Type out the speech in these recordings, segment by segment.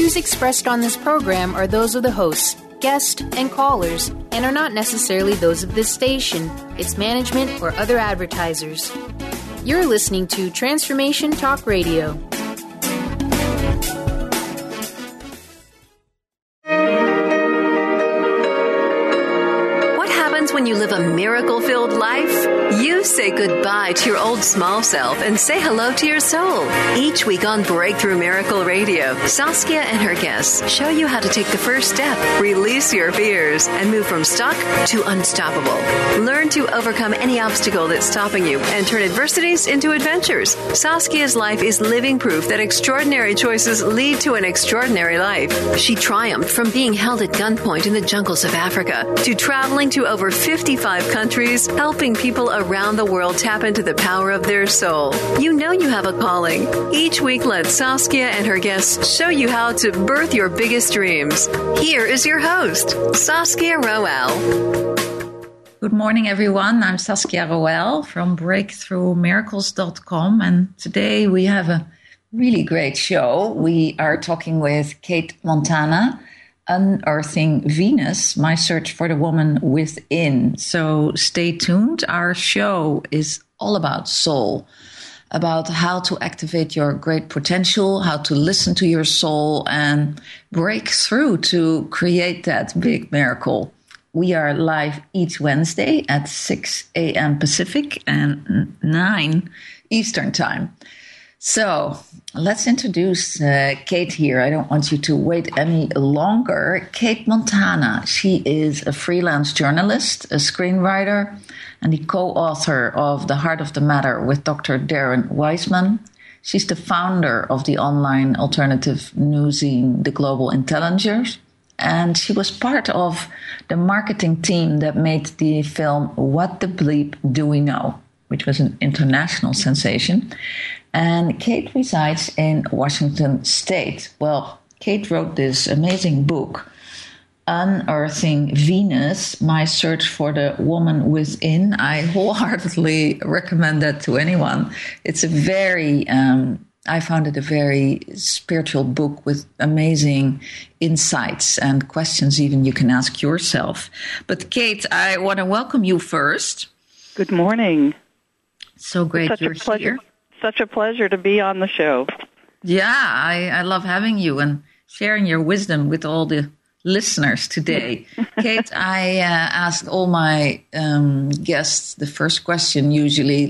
views expressed on this program are those of the hosts, guests, and callers, and are not necessarily those of this station, its management, or other advertisers. You're listening to Transformation Talk Radio. When you live a miracle-filled life, you say goodbye to your old small self and say hello to your soul. Each week on Breakthrough Miracle Radio, Saskia and her guests show you how to take the first step, release your fears, and move from stuck to unstoppable. Learn to overcome any obstacle that's stopping you and turn adversities into adventures. Saskia's life is living proof that extraordinary choices lead to an extraordinary life. She triumphed from being held at gunpoint in the jungles of Africa to traveling to over 55 countries, helping people around the world tap into the power of their soul. You know you have a calling. Each week, let Saskia and her guests show you how to birth your biggest dreams. Here is your host, Saskia Roel. Good morning, everyone. I'm Saskia Roel from BreakthroughMiracles.com, and today we have a really great show. We are talking with Kate Montana, Unearthing Venus, My Search for the Woman Within. So stay tuned. Our show is all about soul, about how to activate your great potential, how to listen to your soul and break through to create that big miracle. We are live each Wednesday at 6 a.m. Pacific and 9 Eastern Time. So let's introduce Kate here. I don't want you to wait any longer. Kate Montana. She is a freelance journalist, a screenwriter, and the co-author of The Heart of the Matter with Dr. Darren Weissman. She's the founder of the online alternative newszine, The Global Intelligence. And she was part of the marketing team that made the film What the Bleep Do We Know?, which was an international sensation. And Kate resides in Washington State. Well, Kate wrote this amazing book, Unearthing Venus, My Search for the Woman Within. I wholeheartedly recommend that to anyone. It's a very, I found it a very spiritual book with amazing insights and questions even you can ask yourself. But Kate, I want to welcome you first. Good morning. So great you're here. Such a pleasure to be on the show. Yeah, I love having you and sharing your wisdom with all the listeners today. Kate, I ask all my guests the first question usually,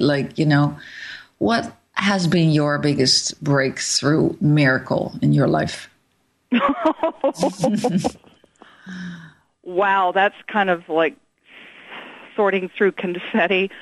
what has been your biggest breakthrough miracle in your life? Wow, that's kind of like sorting through confetti.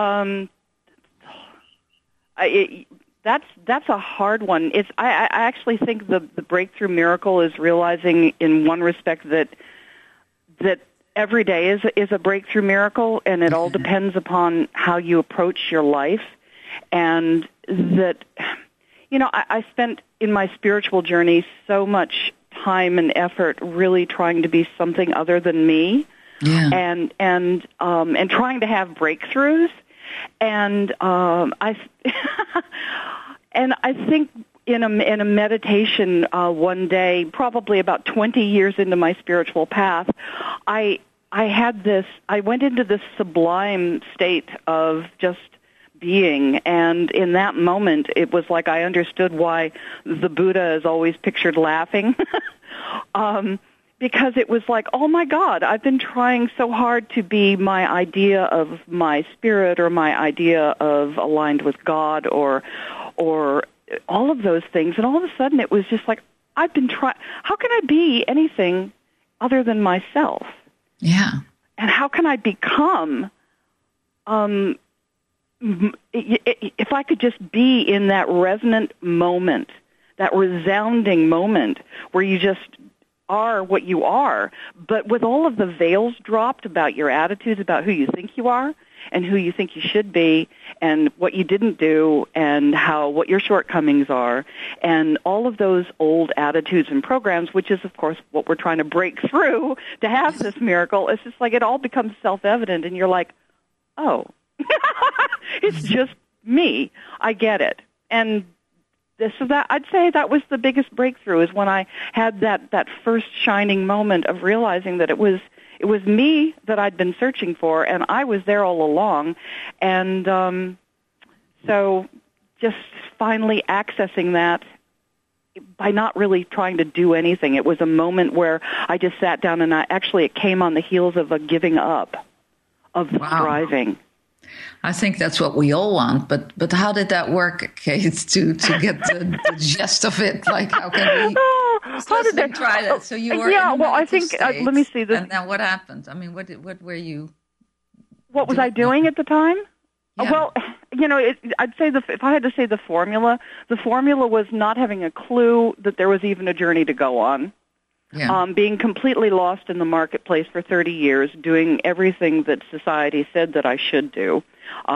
That's a hard one. I actually think the breakthrough miracle is realizing, in one respect, that every day is a breakthrough miracle, and it all depends upon how you approach your life. And that, I spent in my spiritual journey so much time and effort really trying to be something other than me, and trying to have breakthroughs. And I think in a meditation one day, probably about 20 years into my spiritual path, I went into this sublime state of just being, and in that moment, it was like I understood why the Buddha is always pictured laughing. Because it was like, oh my God, I've been trying so hard to be my idea of my spirit or my idea of aligned with God or all of those things. And all of a sudden it was just like, I've been trying, how can I be anything other than myself? Yeah. And how can I become, if I could just be in that resonant moment, that resounding moment where you just are what you are, but with all of the veils dropped about your attitudes, about who you think you are and who you think you should be and what you didn't do and what your shortcomings are and all of those old attitudes and programs, which is, of course, what we're trying to break through to have this miracle. It's just like it all becomes self-evident and you're like, oh, it's just me. I get it. And I'd say that was the biggest breakthrough, is when I had that first shining moment of realizing that it was me that I'd been searching for, and I was there all along. And so just finally accessing that by not really trying to do anything. It was a moment where I just sat down, and it came on the heels of a giving up of striving. I think that's what we all want, but how did that work, Kate, to get the gist of it? Like, how can we... How did they try that? So you were I think let me see this. And then what happened? I mean, what were you? What was I doing at the time? Yeah. Well, I'd say if I had to say the formula was not having a clue that there was even a journey to go on. Yeah. Being completely lost in the marketplace for 30 years, doing everything that society said that I should do.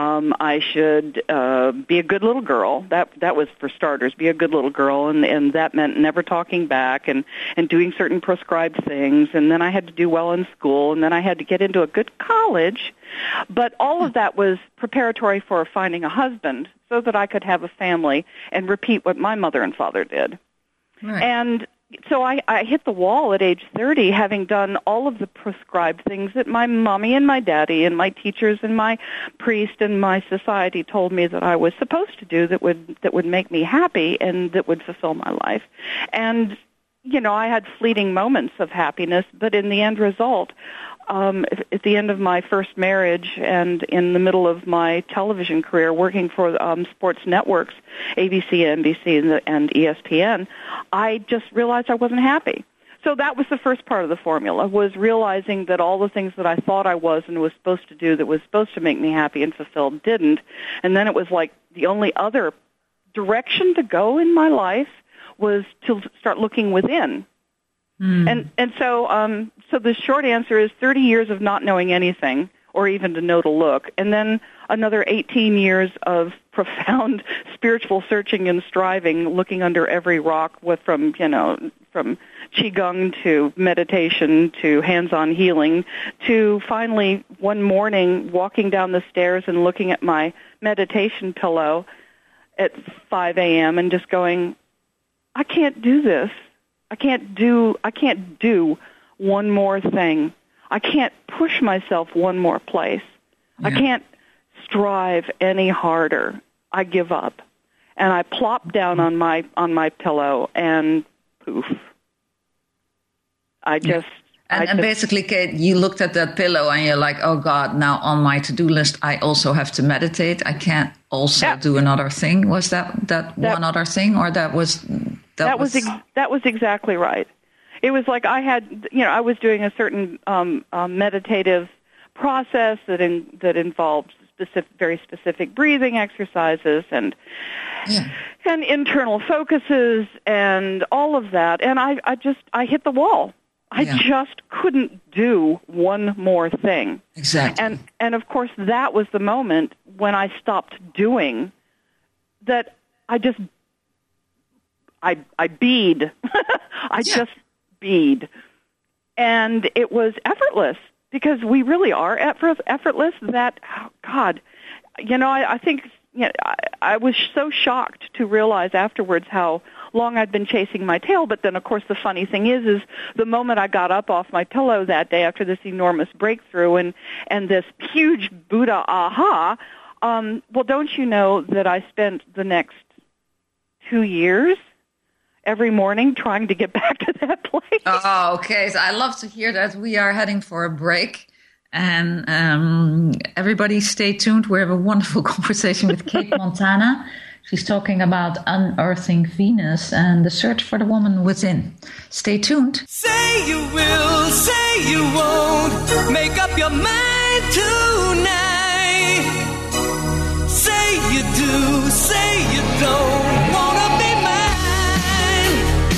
I should be a good little girl. That was for starters, be a good little girl, and that meant never talking back and doing certain prescribed things. And then I had to do well in school, and then I had to get into a good college. But all of that was preparatory for finding a husband so that I could have a family and repeat what my mother and father did. Right. And so I hit the wall at age 30, having done all of the prescribed things that my mommy and my daddy and my teachers and my priest and my society told me that I was supposed to do that would make me happy and that would fulfill my life. And, I had fleeting moments of happiness, but in the end result, at the end of my first marriage and in the middle of my television career working for sports networks, ABC, NBC, and ESPN, I just realized I wasn't happy. So that was the first part of the formula, was realizing that all the things that I thought I was and was supposed to do that was supposed to make me happy and fulfilled didn't. And then it was like the only other direction to go in my life was to start looking within. And so the short answer is 30 years of not knowing anything, or even to know to look, and then another 18 years of profound spiritual searching and striving, looking under every rock, from qigong to meditation to hands-on healing, to finally one morning walking down the stairs and looking at my meditation pillow at 5 a.m. and just going, I can't do this. I can't do one more thing. I can't push myself one more place. Yeah. I can't strive any harder. I give up. And I plop down on my pillow and poof. And basically, Kate, you looked at that pillow and you're like, oh God, now on my to-do list, I also have to meditate. I can't also do another thing. Was that one other thing, or that was exactly right. It was like I had, I was doing a certain meditative process that involved very specific breathing exercises and internal focuses and all of that. And I hit the wall. I just couldn't do one more thing. Exactly. And of course, that was the moment when I stopped doing that. I bead. Just bead. And it was effortless, because we really are effortless that, oh God, I think I was so shocked to realize afterwards how long I'd been chasing my tail. But then, of course, the funny thing is the moment I got up off my pillow that day after this enormous breakthrough and this huge Buddha aha, well, don't you know that I spent the next 2 years every morning trying to get back to that place. Oh, okay. So I love to hear that. We are heading for a break. And everybody stay tuned. We have a wonderful conversation with Kate Montana. She's talking about unearthing Venus and the search for the woman within. Stay tuned. Say you will, say you won't. Make up your mind tonight. Say you do, say you don't. Wanna be mine.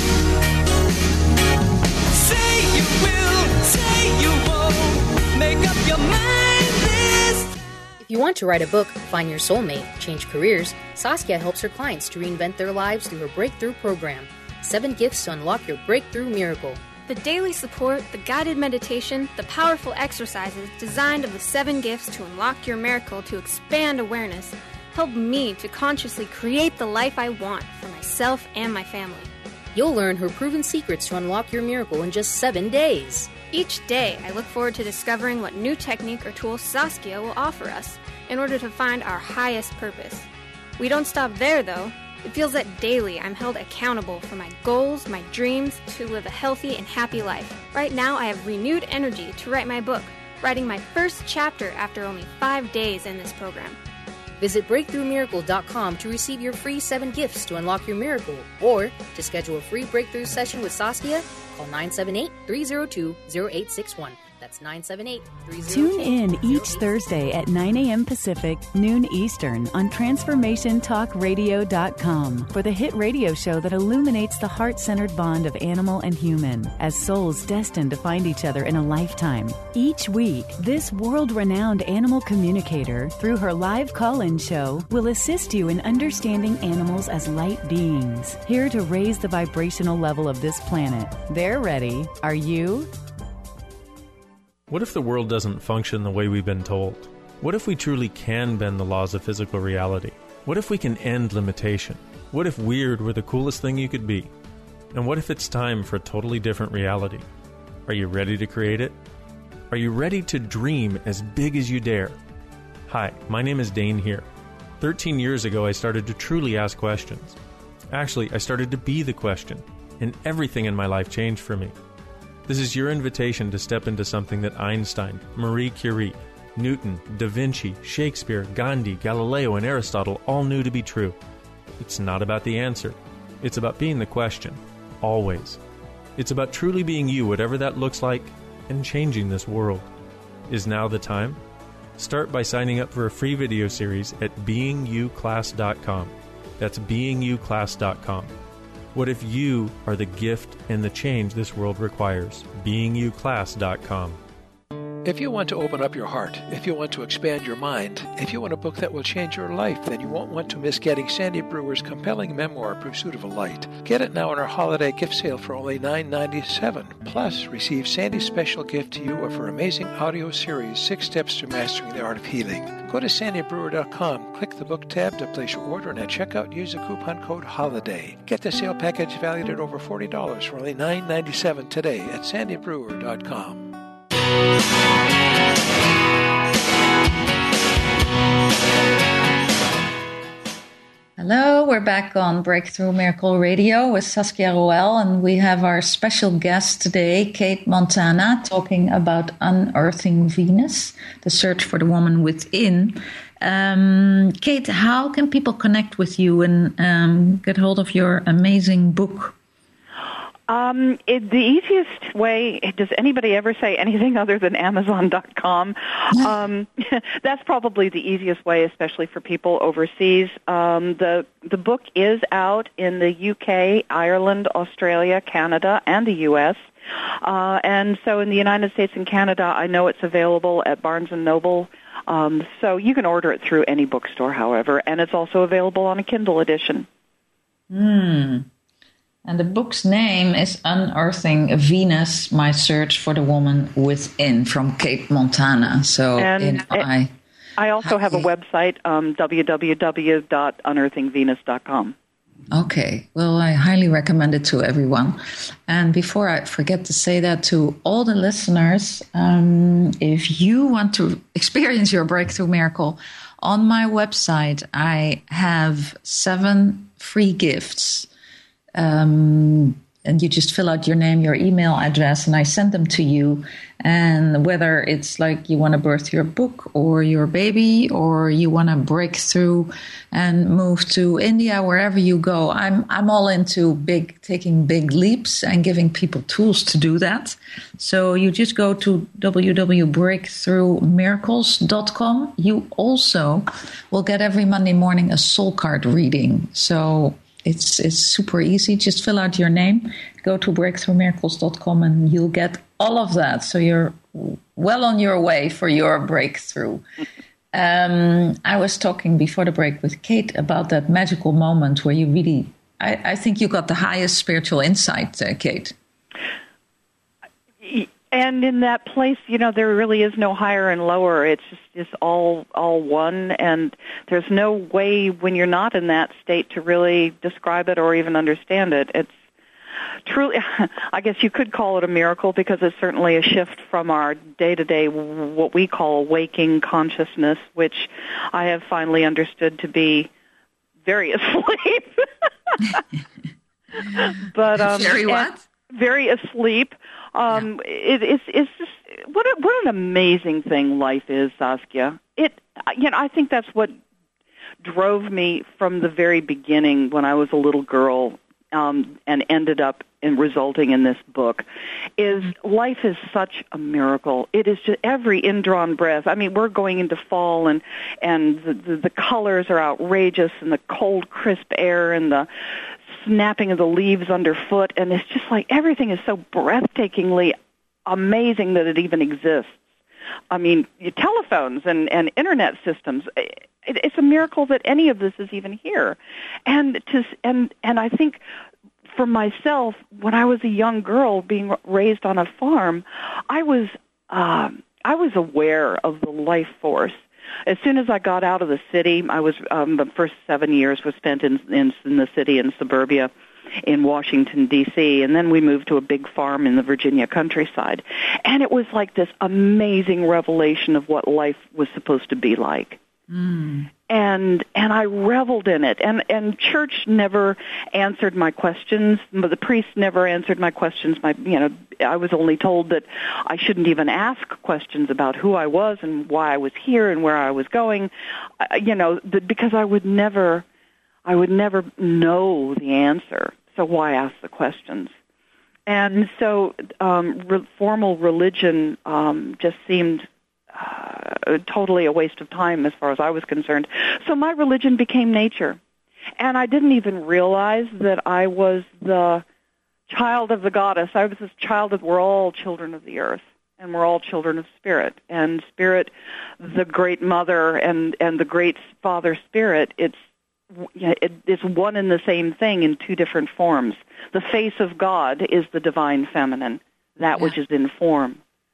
Say you will, say you won't. Make up your mind this time. If you want to write a book, find your soulmate, change careers, Saskia helps her clients to reinvent their lives through her Breakthrough program. 7 gifts to unlock your breakthrough miracle. The daily support, the guided meditation, the powerful exercises designed of the 7 gifts to unlock your miracle to expand awareness. Help me to consciously create the life I want for myself and my family. You'll learn her proven secrets to unlock your miracle in just 7 days. Each day, I look forward to discovering what new technique or tool Saskia will offer us in order to find our highest purpose. We don't stop there, though. It feels that daily I'm held accountable for my goals, my dreams, to live a healthy and happy life. Right now, I have renewed energy to write my book, writing my first chapter after only 5 days in this program. Visit BreakthroughMiracle.com to receive your free 7 gifts to unlock your miracle, or to schedule a free breakthrough session with Saskia, call 978-302-0861. That's 978-302-0861. Tune in each Thursday at 9 a.m. Pacific, noon Eastern on TransformationTalkRadio.com for the hit radio show that illuminates the heart-centered bond of animal and human as souls destined to find each other in a lifetime. Each week, this world-renowned animal communicator, through her live call-in show, will assist you in understanding animals as light beings, here to raise the vibrational level of this planet. They're ready. Are you? What if the world doesn't function the way we've been told? What if we truly can bend the laws of physical reality? What if we can end limitation? What if weird were the coolest thing you could be? And what if it's time for a totally different reality? Are you ready to create it? Are you ready to dream as big as you dare? Hi, my name is Dane here. 13 years ago, I started to truly ask questions. Actually, I started to be the question, and everything in my life changed for me. This is your invitation to step into something that Einstein, Marie Curie, Newton, Da Vinci, Shakespeare, Gandhi, Galileo, and Aristotle all knew to be true. It's not about the answer. It's about being the question, always. It's about truly being you, whatever that looks like, and changing this world. Is now the time? Start by signing up for a free video series at beingyouclass.com. That's beingyouclass.com. What if you are the gift and the change this world requires? beingyouclass.com. If you want to open up your heart, if you want to expand your mind, if you want a book that will change your life, then you won't want to miss getting Sandy Brewer's compelling memoir, Pursuit of a Light. Get it now on our holiday gift sale for only $9.97. Plus, receive Sandy's special gift to you of her amazing audio series, 6 Steps to Mastering the Art of Healing. Go to sandybrewer.com, click the book tab to place your order, and at checkout use the coupon code HOLIDAY. Get the sale package valued at over $40 for only $9.97 today at sandybrewer.com. Hello, we're back on Breakthrough Miracle Radio with Saskia Roel, and we have our special guest today, Kate Montana, talking about Unearthing Venus, the search for the woman within. Kate, how can people connect with you and get hold of your amazing book? The easiest way, does anybody ever say anything other than Amazon.com? That's probably the easiest way, especially for people overseas. The book is out in the UK, Ireland, Australia, Canada, and the U.S. And so in the United States and Canada, I know it's available at Barnes & Noble. So you can order it through any bookstore, however, and it's also available on a Kindle edition. And the book's name is Unearthing Venus, My Search for the Woman Within, from Kate Montana. So, I also have a website, www.unearthingvenus.com. Okay, well, I highly recommend it to everyone. And before I forget to say that to all the listeners, if you want to experience your breakthrough miracle, on my website, I have 7 free gifts. And you just fill out your name, your email address, and I send them to you. And whether it's like you want to birth your book or your baby, or you want to break through and move to India, wherever you go, I'm all into taking big leaps and giving people tools to do that. So you just go to www.breakthroughmiracles.com. You also will get every Monday morning a soul card reading. So it's super easy. Just fill out your name, go to breakthroughmiracles.com, and you'll get all of that. So you're well on your way for your breakthrough. I was talking before the break with Kate about that magical moment where you really, I think you got the highest spiritual insight, Kate. And in that place, there really is no higher and lower. It's all one, and there's no way when you're not in that state to really describe it or even understand it. It's truly, I guess you could call it a miracle, because it's certainly a shift from our day-to-day, what we call waking consciousness, which I have finally understood to be very asleep. But very what? Very asleep. It's just what an amazing thing life is, Saskia. I think that's what drove me from the very beginning when I was a little girl, and ended up in resulting in this book, is life is such a miracle. It is just every indrawn breath. I mean, we're going into fall, and the colors are outrageous, and the cold, crisp air, and the snapping of the leaves underfoot, and it's just like everything is so breathtakingly amazing that it even exists. I mean, telephones and internet systems. It's a miracle that any of this is even here. And I think for myself, when I was a young girl being raised on a farm, I was aware of the life force. As soon as I got out of the city, I was the first 7 years was spent in the city in suburbia in Washington, D.C., and then we moved to a big farm in the Virginia countryside. And it was like this amazing revelation of what life was supposed to be like. And I reveled in it. And church never answered my questions. The priest never answered my questions. I was only told that I shouldn't even ask questions about who I was and why I was here and where I was going, because I would never know the answer. So why ask the questions? And so formal religion just seemed totally a waste of time as far as I was concerned. So my religion became nature. And I didn't even realize that I was the child of the goddess. I was this child that we're all children of the earth, and we're all children of spirit. And spirit, the great mother and the great father spirit, it's one and the same thing in two different forms. The face of God is the divine feminine, that which is in form.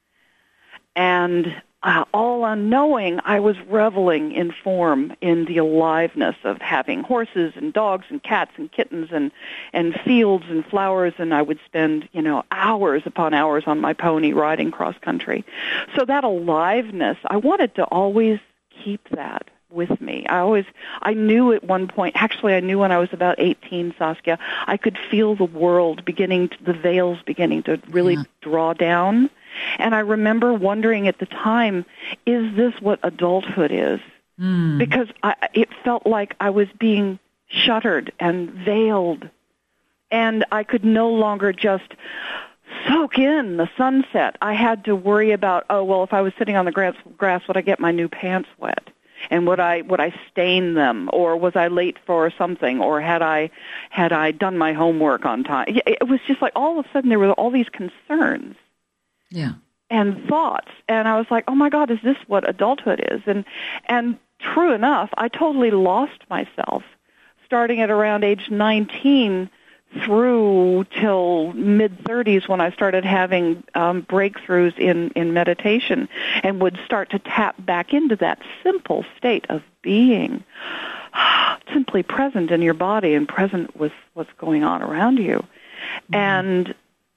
And all unknowing, I was reveling in form, in the aliveness of having horses and dogs and cats and kittens and fields and flowers, and I would spend, hours upon hours on my pony riding cross country. So that aliveness, I wanted to always keep that with me. I knew at one point, actually I knew when I was about 18, Saskia, I could feel the world the veils beginning to really draw down. And I remember wondering at the time, is this what adulthood is? Because it felt like I was being shuttered and veiled, and I could no longer just soak in the sunset. I had to worry about, if I was sitting on the grass, would I get my new pants wet? And would I stain them, or was I late for something, or had I done my homework on time? It was just like all of a sudden there were all these concerns. Yeah. And thoughts. And I was like, oh my God, is this what adulthood is? And true enough, I totally lost myself starting at around age 19 through till mid-30s when I started having breakthroughs in meditation and would start to tap back into that simple state of being simply present in your body and present with what's going on around you. And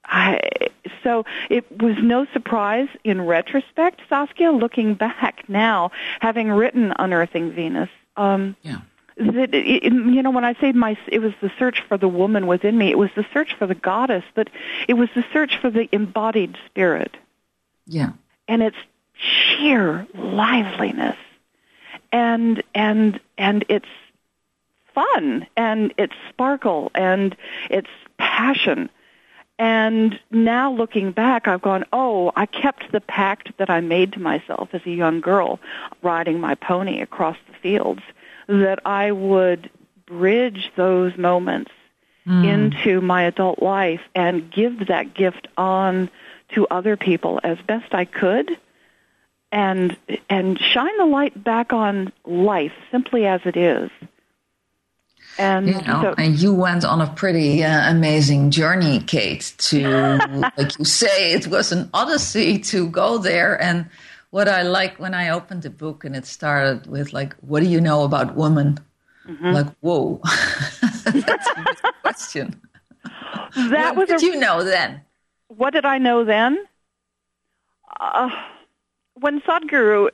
so it was no surprise in retrospect, Saskia, looking back now, having written Unearthing Venus, that when I say it was the search for the woman within me, it was the search for the goddess, but it was the search for the embodied spirit. Yeah. And its sheer liveliness. And it's fun, and it's sparkle, and it's passion. And now looking back, I've gone, I kept the pact that I made to myself as a young girl riding my pony across the fields, that I would bridge those moments into my adult life and give that gift on to other people as best I could, and shine the light back on life simply as it is. And and you went on a pretty amazing journey, Kate, to, like you say, it was an odyssey to go there. And what I like when I opened the book and it started with, like, what do you know about women? Mm-hmm. Like, whoa, that's a good question. What did you know then? What did I know then? When Sadhguru,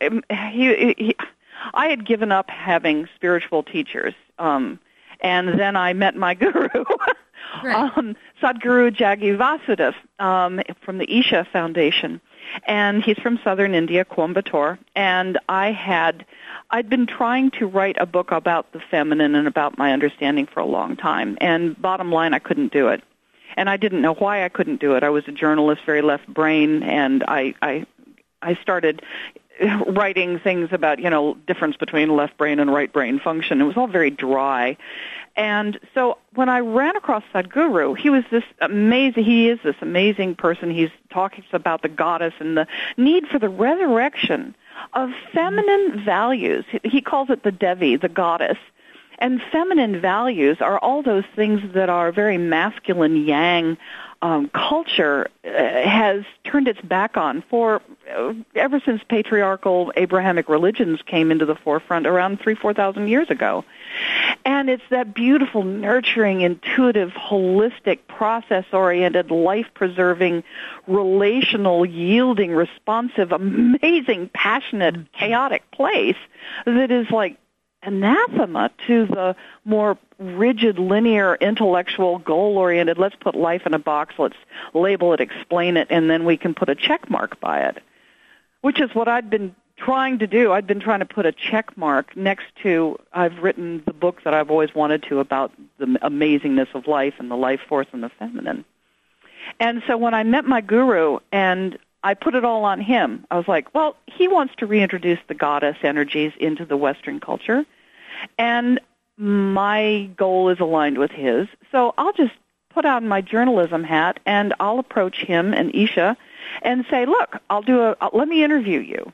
I had given up having spiritual teachers. And then I met my guru, right. Sadhguru Jaggi Vasudev from the Isha Foundation. And he's from southern India, Coimbatore. And I'd been trying to write a book about the feminine and about my understanding for a long time. And bottom line, I couldn't do it. And I didn't know why I couldn't do it. I was a journalist, very left brain, and I started writing things about, difference between left brain and right brain function. It was all very dry. And so when I ran across Sadhguru, he is this amazing person. He's talking about the goddess and the need for the resurrection of feminine values. He calls it the Devi, the goddess. And feminine values are all those things that are very masculine yang culture has turned its back on for ever since patriarchal Abrahamic religions came into the forefront around 4,000 years ago. And it's that beautiful, nurturing, intuitive, holistic, process-oriented, life-preserving, relational, yielding, responsive, amazing, passionate, chaotic place that is like anathema to the more rigid, linear, intellectual, goal-oriented, let's put life in a box, let's label it, explain it, and then we can put a check mark by it, which is what I'd been trying to do. I'd been trying to put a check mark next to, I've written the book that I've always wanted to about the amazingness of life and the life force and the feminine. And so when I met my guru and I put it all on him, I was like, well, he wants to reintroduce the goddess energies into the Western culture, and my goal is aligned with his. So I'll just put on my journalism hat and I'll approach him and Isha and say, look, let me interview you.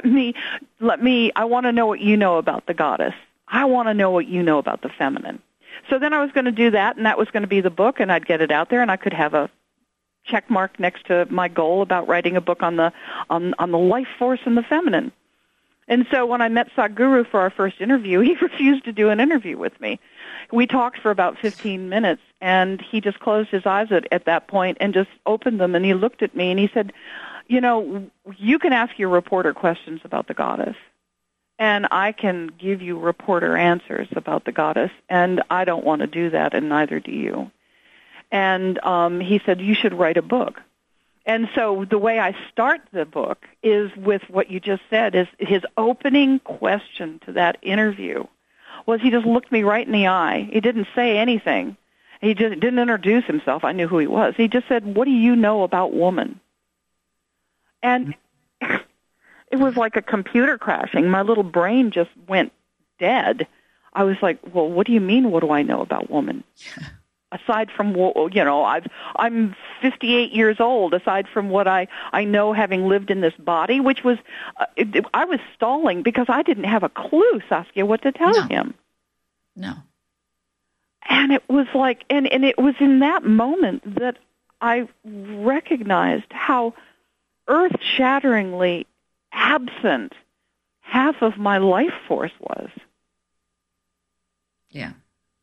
I want to know what you know about the goddess. I want to know what you know about the feminine. So then I was going to do that, and that was going to be the book, and I'd get it out there, and I could have a check mark next to my goal about writing a book on the life force and the feminine. And so when I met Sadhguru for our first interview, he refused to do an interview with me. We talked for about 15 minutes, and he just closed his eyes at that point and just opened them, and he looked at me, and he said, you can ask your reporter questions about the goddess, and I can give you reporter answers about the goddess, and I don't want to do that, and neither do you. And he said, you should write a book. And so the way I start the book is with what you just said, is his opening question to that interview was he just looked me right in the eye. He didn't say anything. He just didn't introduce himself. I knew who he was. He just said, what do you know about woman? And it was like a computer crashing. My little brain just went dead. I was like, well, what do you mean, what do I know about woman? Aside from, I'm 58 years old, aside from what I know having lived in this body, which was, I was stalling because I didn't have a clue, Saskia, what to tell him. No. And it was like, and it was in that moment that I recognized how earth-shatteringly absent half of my life force was. Yeah.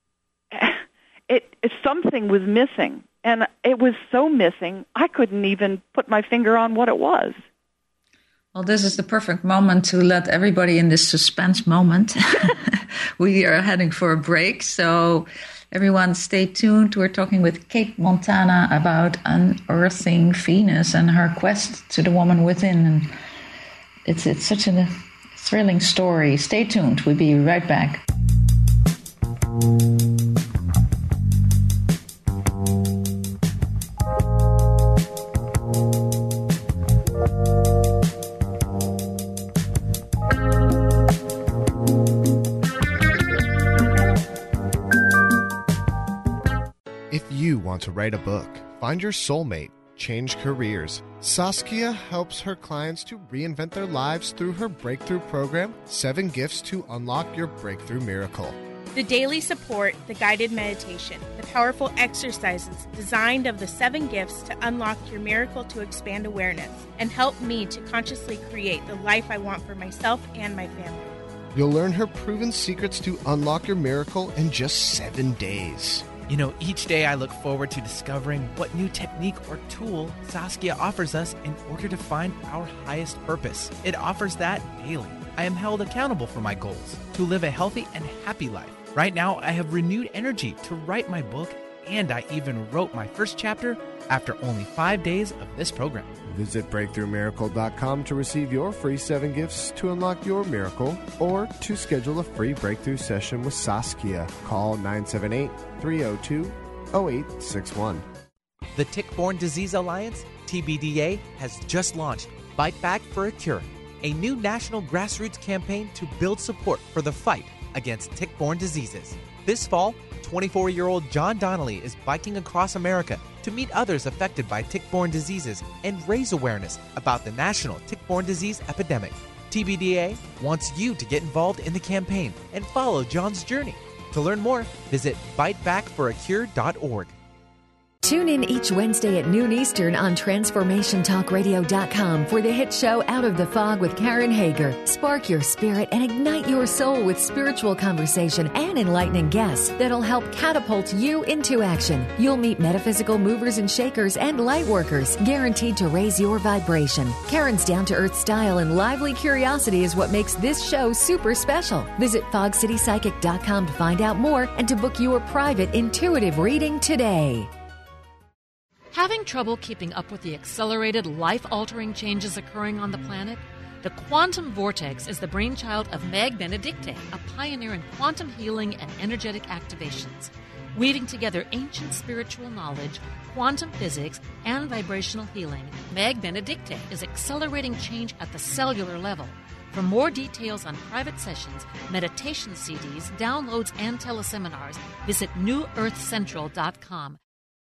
Something was missing, and it was so missing, I couldn't even put my finger on what it was. Well, this is the perfect moment to let everybody in this suspense moment. We are heading for a break, so everyone stay tuned. We're talking with Kate Montana about unearthing Venus and her quest to the woman within. And it's such a thrilling story. Stay tuned. We'll be right back. To write a book, find your soulmate, change careers. Saskia helps her clients to reinvent their lives through her breakthrough program, 7 Gifts to Unlock Your Breakthrough Miracle. The daily support, the guided meditation, the powerful exercises designed of the 7 gifts to unlock your miracle to expand awareness and help me to consciously create the life I want for myself and my family. You'll learn her proven secrets to unlock your miracle in just 7 days. You know, each day I look forward to discovering what new technique or tool Saskia offers us in order to find our highest purpose. It offers that daily. I am held accountable for my goals to live a healthy and happy life. Right now, I have renewed energy to write my book, and I even wrote my first chapter after only 5 days of this program. Visit BreakthroughMiracle.com to receive your free 7 gifts to unlock your miracle or to schedule a free breakthrough session with Saskia. Call 978-302-0861. The Tick-Borne Disease Alliance, TBDA, has just launched Fight Back for a Cure, a new national grassroots campaign to build support for the fight against tick-borne diseases. This fall, 24-year-old John Donnelly is biking across America to meet others affected by tick-borne diseases and raise awareness about the national tick-borne disease epidemic. TBDA wants you to get involved in the campaign and follow John's journey. To learn more, visit fightbackforacure.org. Tune in each Wednesday at noon Eastern on TransformationTalkRadio.com for the hit show Out of the Fog with Karen Hager. Spark your spirit and ignite your soul with spiritual conversation and enlightening guests that'll help catapult you into action. You'll meet metaphysical movers and shakers and light workers, guaranteed to raise your vibration. Karen's down-to-earth style and lively curiosity is what makes this show super special. Visit FogCityPsychic.com to find out more and to book your private intuitive reading today. Having trouble keeping up with the accelerated, life-altering changes occurring on the planet? The Quantum Vortex is the brainchild of Meg Benedicte, a pioneer in quantum healing and energetic activations. Weaving together ancient spiritual knowledge, quantum physics, and vibrational healing, Meg Benedicte is accelerating change at the cellular level. For more details on private sessions, meditation CDs, downloads, and teleseminars, visit newearthcentral.com.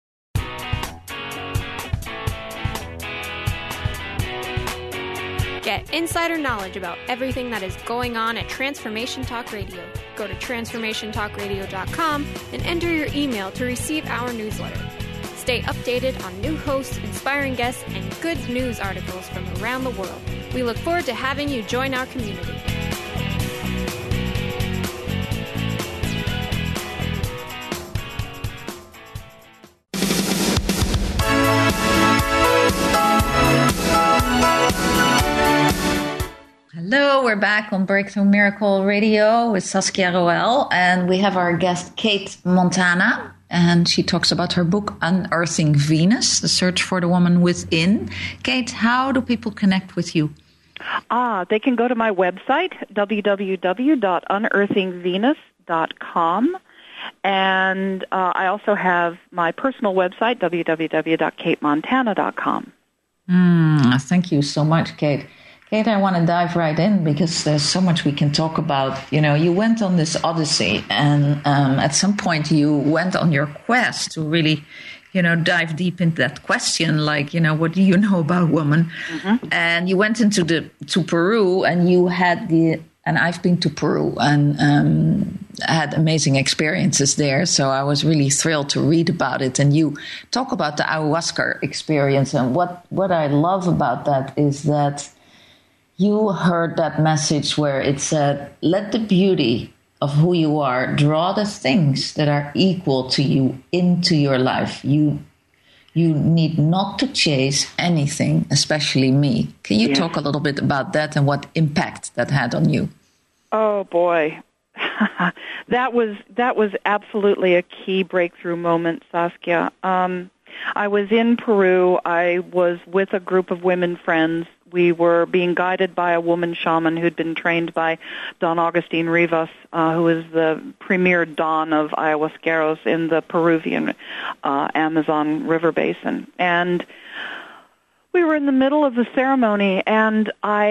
Get insider knowledge about everything that is going on at Transformation Talk Radio. Go to TransformationTalkRadio.com and enter your email to receive our newsletter. Stay updated on new hosts, inspiring guests, and good news articles from around the world. We look forward to having you join our community. Hello, we're back on Breakthrough Miracle Radio with Saskia Roel, and we have our guest Kate Montana, and she talks about her book Unearthing Venus, The Search for the Woman Within. Kate, how do people connect with you? They can go to my website, www.unearthingvenus.com, and I also have my personal website, www.katemontana.com. Thank you so much, Kate. Kate, I want to dive right in because there's so much we can talk about. You know, you went on this odyssey, and at some point you went on your quest to really, dive deep into that question, like, what do you know about woman? Mm-hmm. And you went to Peru, and you had and I've been to Peru and had amazing experiences there. So I was really thrilled to read about it. And you talk about the ayahuasca experience. And what I love about that is that you heard that message where it said, let the beauty of who you are draw the things that are equal to you into your life. You need not to chase anything, especially me. Can you talk a little bit about that and what impact that had on you? Oh, boy. That was absolutely a key breakthrough moment, Saskia. I was in Peru. I was with a group of women friends. We were being guided by a woman shaman who'd been trained by Don Agustin Rivas, who is the premier don of ayahuasqueros in the Peruvian Amazon River Basin. And we were in the middle of the ceremony, and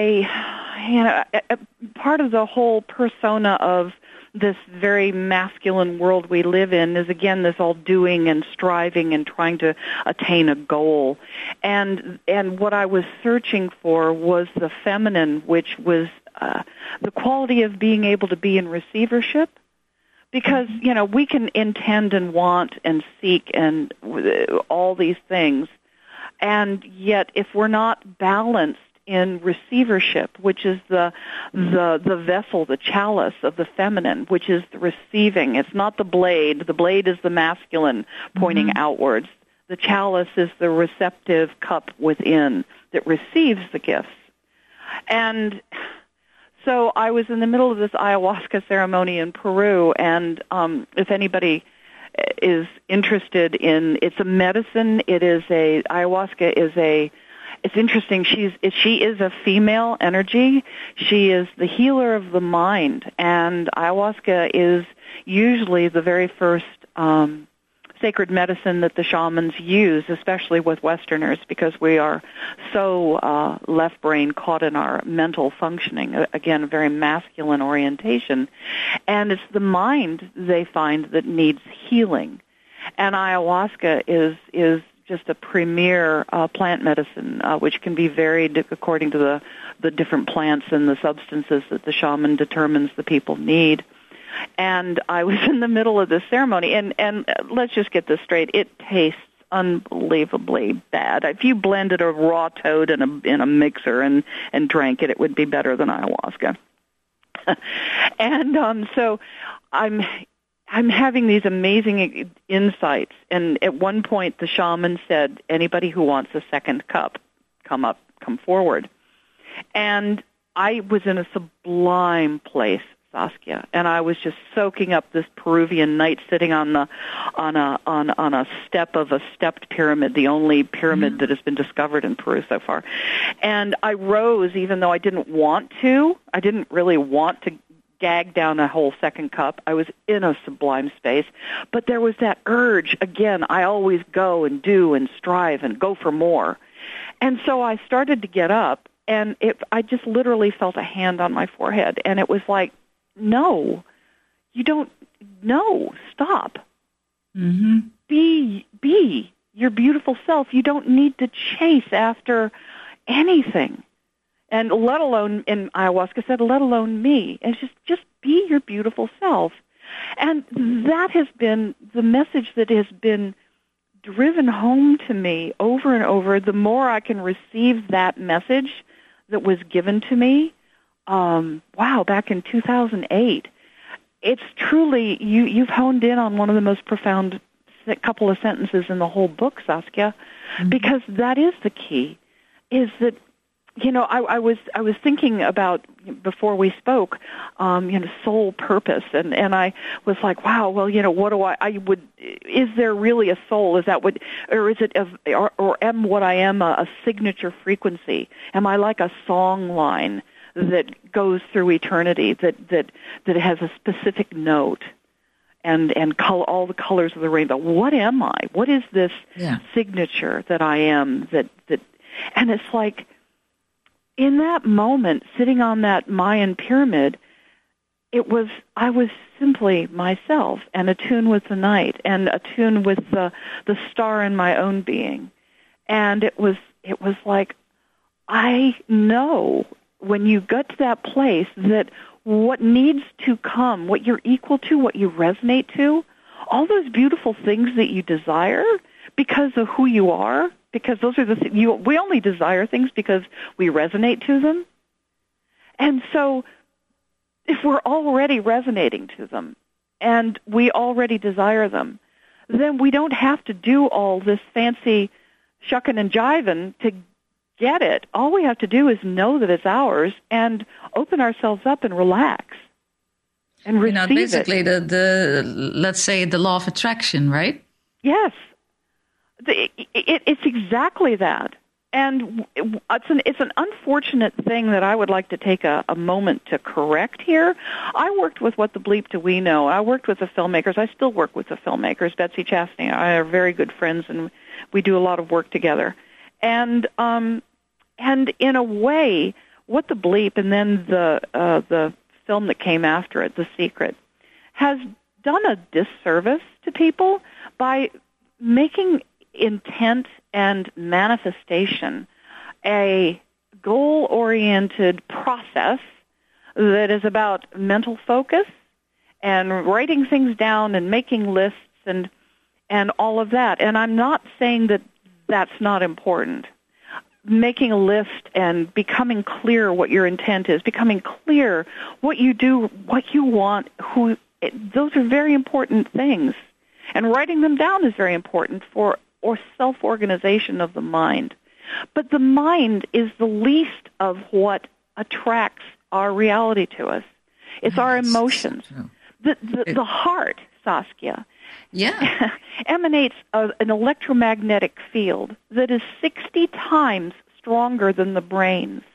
part of the whole persona of this very masculine world we live in is, again, this all doing and striving and trying to attain a goal. And what I was searching for was the feminine, which was the quality of being able to be in receivership, Because, we can intend and want and seek and all these things. And yet, if we're not balanced in receivership, which is the vessel, the chalice of the feminine, which is the receiving. It's not the blade. The blade is the masculine pointing outwards. The chalice is the receptive cup within that receives the gifts. And so I was in the middle of this ayahuasca ceremony in Peru, and if anybody is interested in, it's a medicine. Ayahuasca is it's interesting. She is a female energy. She is the healer of the mind, and ayahuasca is usually the very first sacred medicine that the shamans use, especially with Westerners, because we are so left brain caught in our mental functioning. Again, a very masculine orientation. And it's the mind they find that needs healing. And ayahuasca is just a premier plant medicine, which can be varied according to the different plants and the substances that the shaman determines the people need. And I was in the middle of this ceremony, and let's just get this straight. It tastes unbelievably bad. If you blended a raw toad in a mixer and drank it, it would be better than ayahuasca. And so I'm having these amazing insights. And at one point, the shaman said, "Anybody who wants a second cup, come forward." And I was in a sublime place, Saskia, and I was just soaking up this Peruvian night, sitting on a step of a stepped pyramid, the only pyramid that has been discovered in Peru so far. And I rose, even though I didn't want to. I didn't really want to gag down a whole second cup. I was in a sublime space, but there was that urge. Again, I always go and do and strive and go for more. And so I started to get up, and I just literally felt a hand on my forehead, and it was like, no, you don't. No, stop. Be your beautiful self. You don't need to chase after anything, and let alone, in ayahuasca said, let alone me. And it's just be your beautiful self. And that has been the message that has been driven home to me over and over. The more I can receive that message that was given to me. Back in 2008, it's truly, you've honed in on one of the most profound couple of sentences in the whole book, Saskia, because that is the key, is that, I was thinking about, before we spoke, soul purpose, and I was like, wow, well, what do is there really a soul? Is that what, or is it, or am what I am a signature frequency? Am I like a song line that goes through eternity, that has a specific note and all the colors of the rainbow? What am I? What is this signature that I am? That and it's like, in that moment, sitting on that Mayan pyramid, I was simply myself, and attuned with the night, and attuned with the star in my own being. And it was like, I know when you get to that place that what needs to come, what you're equal to, what you resonate to, all those beautiful things that you desire because of who you are, because those are we only desire things because we resonate to them. And so if we're already resonating to them and we already desire them, then we don't have to do all this fancy shucking and jiving to get it. All we have to do is know that it's ours and open ourselves up and relax and receive basically it. the let's say the law of attraction, right? Yes. It's exactly that. And it's an unfortunate thing that I would like to take a moment to correct here. I worked with What the Bleep Do We Know. I worked with the filmmakers. I still work with the filmmakers. Betsy Chastney and I are very good friends, and we do a lot of work together. And in a way, What the Bleep, and then the film that came after it, The Secret, has done a disservice to people by making intent and manifestation a goal-oriented process that is about mental focus and writing things down and making lists and all of that. And I'm not saying that that's not important. Making a list and becoming clear what your intent is, becoming clear what you do, what you want, those are very important things. And writing them down is very important for self-organization of the mind. But the mind is the least of what attracts our reality to us. It's our emotions. The heart, Saskia, emanates an electromagnetic field that is 60 times stronger than the brain's.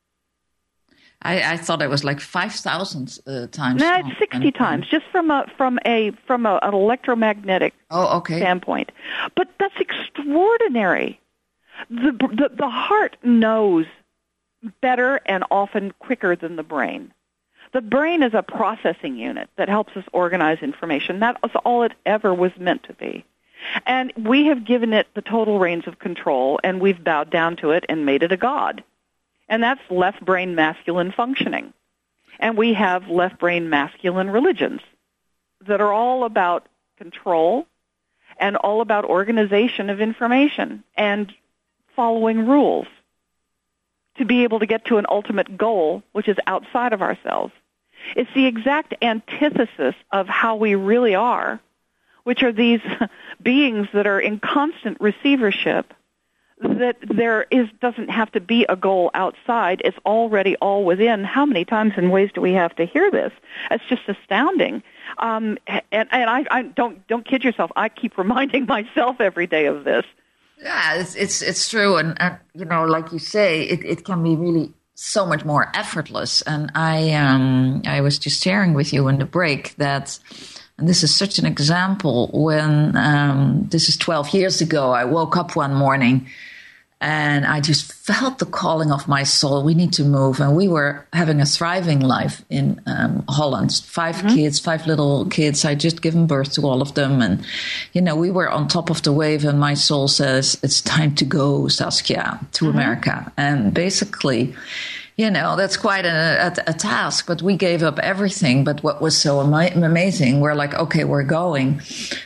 I thought it was like 5,000 times. No, it's 60 times, just from an electromagnetic standpoint. But that's extraordinary. The heart knows better and often quicker than the brain. The brain is a processing unit that helps us organize information. That was all it ever was meant to be. And we have given it the total reins of control, and we've bowed down to it and made it a god. And that's left brain masculine functioning. And we have left brain masculine religions that are all about control and all about organization of information and following rules to be able to get to an ultimate goal, which is outside of ourselves. It's the exact antithesis of how we really are, which are these beings that are in constant receivership, that doesn't have to be a goal outside. It's already all within. How many times and ways do we have to hear this? It's just astounding. And I don't kid yourself. I keep reminding myself every day of this. Yeah, it's true, and like you say, it can be really so much more effortless. And I was just sharing with you in the break that, and this is such an example, when this is 12 years ago, I woke up one morning and I just felt the calling of my soul. We need to move. And we were having a thriving life in Holland. 5 kids, 5 little kids. I just given birth to all of them. And, we were on top of the wave. And my soul says, it's time to go, Saskia, to America. And basically, that's quite a task. But we gave up everything. But what was so amazing, we're like, okay, we're going.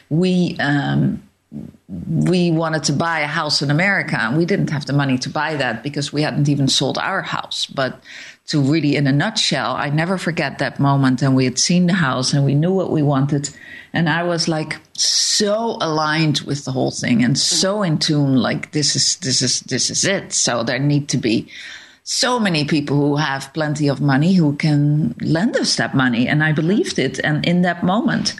We wanted to buy a house in America, and we didn't have the money to buy that because we hadn't even sold our house. But to really, in a nutshell, I never forget that moment. And we had seen the house and we knew what we wanted. And I was like so aligned with the whole thing and so in tune, like this is it. So there need to be so many people who have plenty of money who can lend us that money. And I believed it. And in that moment,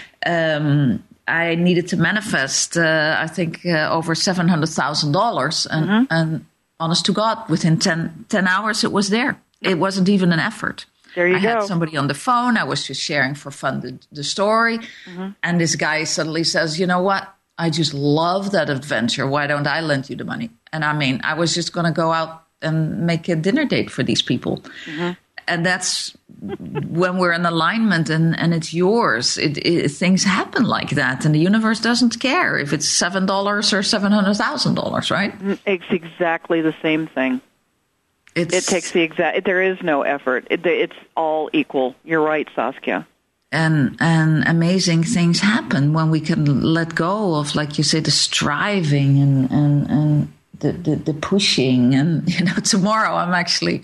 I needed to manifest, I think, over $700,000. And honest to God, within 10 hours, it was there. It wasn't even an effort. There you go. I had somebody on the phone. I was just sharing for fun the story. And this guy suddenly says, you know what? I just love that adventure. Why don't I lend you the money? And I was just going to go out and make a dinner date for these people. And that's when we're in alignment and it's yours. Things happen like that. And the universe doesn't care if it's $7 or $700,000, right? It's exactly the same thing. It takes there is no effort. It's all equal. You're right, Saskia. And amazing things happen when we can let go of, like you say, the striving and the pushing. And, tomorrow I'm actually...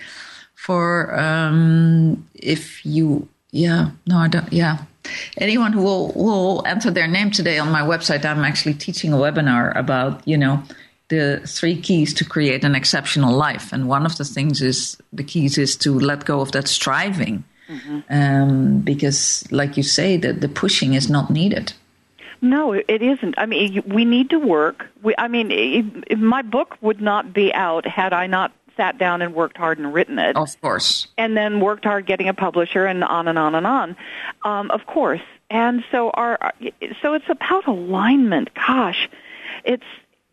anyone who will enter their name today on my website, I'm actually teaching a webinar about, the 3 keys to create an exceptional life. And one of the keys is to let go of that striving. Because like you say, the pushing is not needed. No, it isn't. We need to work. My book would not be out had I not sat down and worked hard and written it. Of course. And then worked hard getting a publisher and on and on and on. Of course. And so it's about alignment. Gosh, it's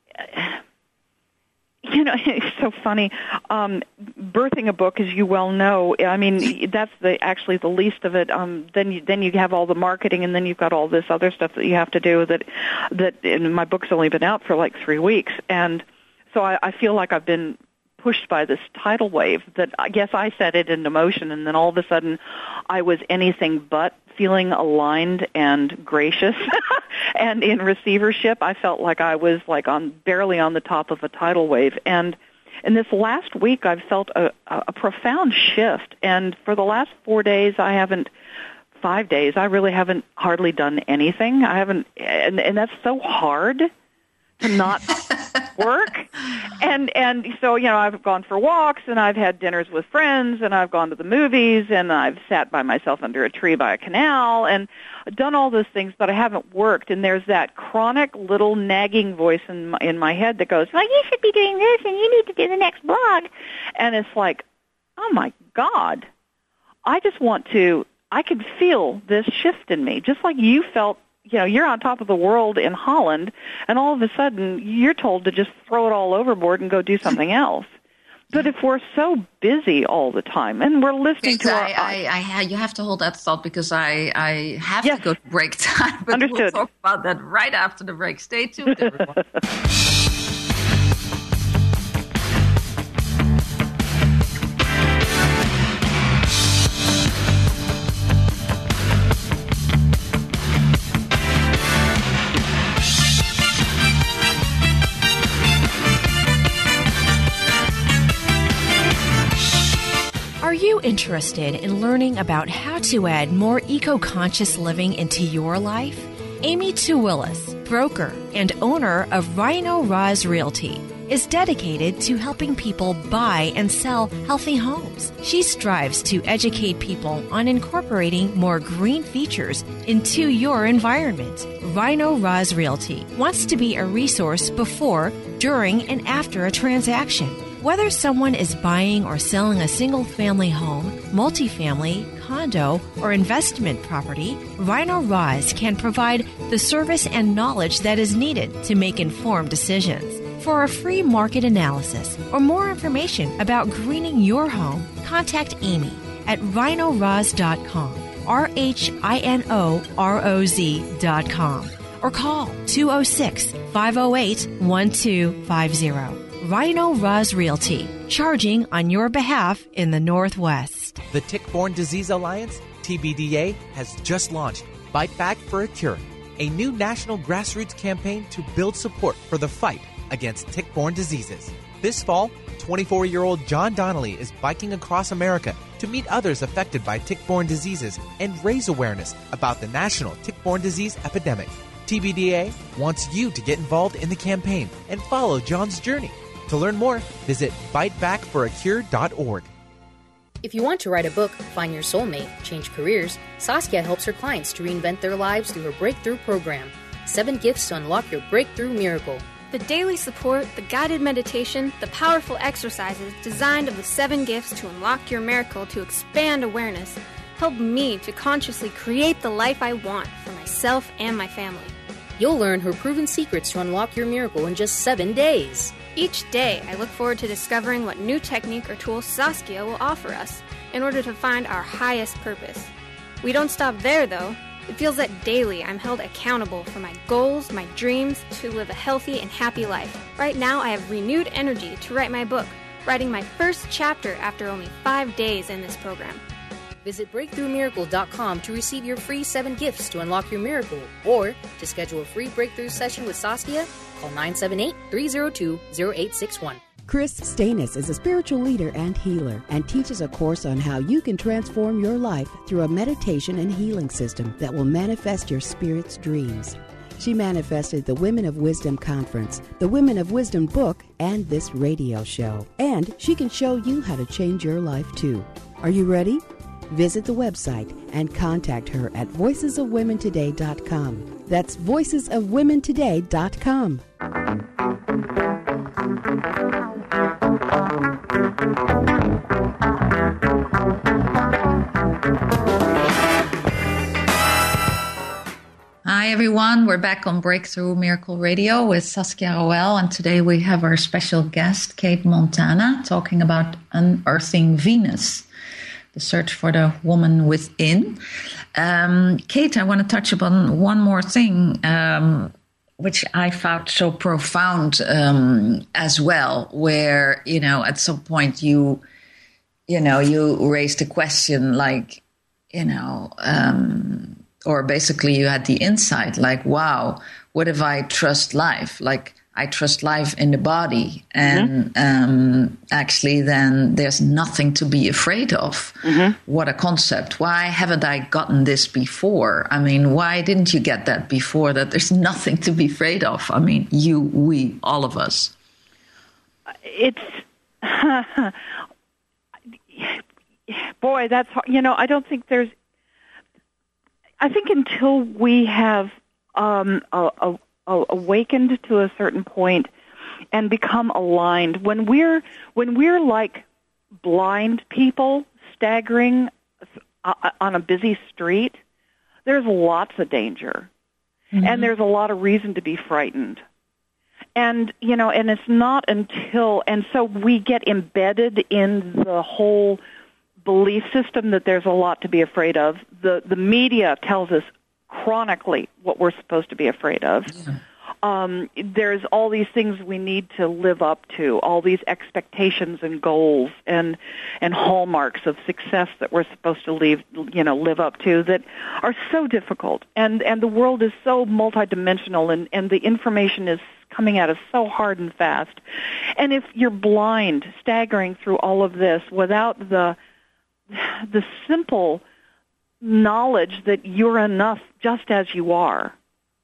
it's so funny. Birthing a book, as you well know, that's actually the least of it. Then you have all the marketing, and then you've got all this other stuff that you have to do. And my book's only been out for like 3 weeks, and so I feel like I've been pushed by this tidal wave that I guess I set it into motion, and then all of a sudden I was anything but feeling aligned and gracious and in receivership. I felt like I was like barely on the top of a tidal wave. And in this last week, I've felt a profound shift. And for the last 5 days, I really haven't hardly done anything. I haven't, and that's so hard to not work. And so, I've gone for walks, and I've had dinners with friends, and I've gone to the movies, and I've sat by myself under a tree by a canal, and done all those things, but I haven't worked. And there's that chronic little nagging voice in my head that goes, well, you should be doing this, and you need to do the next blog. And it's like, oh, my God. I could feel this shift in me, just like you felt. You're on top of the world in Holland, and all of a sudden you're told to just throw it all overboard and go do something else. But if we're so busy all the time, and we're listening to you have to hold that thought, because I have to go to break time. But Understood. We'll talk about that right after the break. Stay tuned, everyone. Are you interested in learning about how to add more eco-conscious living into your life? Amy Tuwillis, broker and owner of Rhino Roz Realty, is dedicated to helping people buy and sell healthy homes. She strives to educate people on incorporating more green features into your environment. Rhino Roz Realty wants to be a resource before, during, and after a transaction. Whether someone is buying or selling a single-family home, multifamily, condo, or investment property, Rhino Roz can provide the service and knowledge that is needed to make informed decisions. For a free market analysis or more information about greening your home, contact Amy at rhinoroz.com, RHINOROZ.com, or call 206-508-1250. Rhino Roz Realty, charging on your behalf in the Northwest. The Tick-Borne Disease Alliance, TBDA, has just launched Bite Back for a Cure, a new national grassroots campaign to build support for the fight against tick-borne diseases. This fall, 24-year-old John Donnelly is biking across America to meet others affected by tick-borne diseases and raise awareness about the national tick-borne disease epidemic. TBDA wants you to get involved in the campaign and follow John's journey. To learn more, visit bitebackforacure.org. If you want to write a book, find your soulmate, change careers, Saskia helps her clients to reinvent their lives through her Breakthrough program. 7 gifts to unlock your breakthrough miracle. The daily support, the guided meditation, the powerful exercises designed of the 7 gifts to unlock your miracle to expand awareness help me to consciously create the life I want for myself and my family. You'll learn her proven secrets to unlock your miracle in just 7 days. Each day, I look forward to discovering what new technique or tool Saskia will offer us in order to find our highest purpose. We don't stop there, though. It feels that daily I'm held accountable for my goals, my dreams, to live a healthy and happy life. Right now, I have renewed energy to write my book, writing my first chapter after only 5 days in this program. Visit BreakthroughMiracle.com to receive your free 7 gifts to unlock your miracle, or to schedule a free breakthrough session with Saskia, call 978-302-0861. Chris Stanis is a spiritual leader and healer and teaches a course on how you can transform your life through a meditation and healing system that will manifest your spirit's dreams. She manifested the Women of Wisdom Conference, the Women of Wisdom book, and this radio show. And she can show you how to change your life too. Are you ready? Visit the website and contact her at voicesofwomentoday.com. That's voicesofwomentoday.com. Hi everyone, we're back on Breakthrough Miracle Radio with Saskia Roel, and today we have our special guest, Kate Montana, talking about unearthing Venus, the search for the woman within. Kate, I want to touch upon one more thing, which I found so profound as well, where, at some point you raised the question, like, or basically you had the insight, like, wow, what if I trust life? Like, I trust life in the body, and actually then there's nothing to be afraid of. What a concept. Why haven't I gotten this before? I mean, why didn't you get that before, that there's nothing to be afraid of? I mean, you, we, all of us. It's, boy, that's hard. I don't think I think until we have awakened to a certain point and become aligned, when we're like blind people staggering on a busy street, there's lots of danger, and there's a lot of reason to be frightened. And and it's not until, and so we get embedded in the whole belief system that there's a lot to be afraid of. The media tells us chronically what we're supposed to be afraid of. There's all these things we need to live up to, all these expectations and goals and hallmarks of success that we're supposed to live up to, that are so difficult. And the world is so multidimensional, and the information is coming at us so hard and fast. And if you're blind, staggering through all of this without the simple knowledge that you're enough just as you are,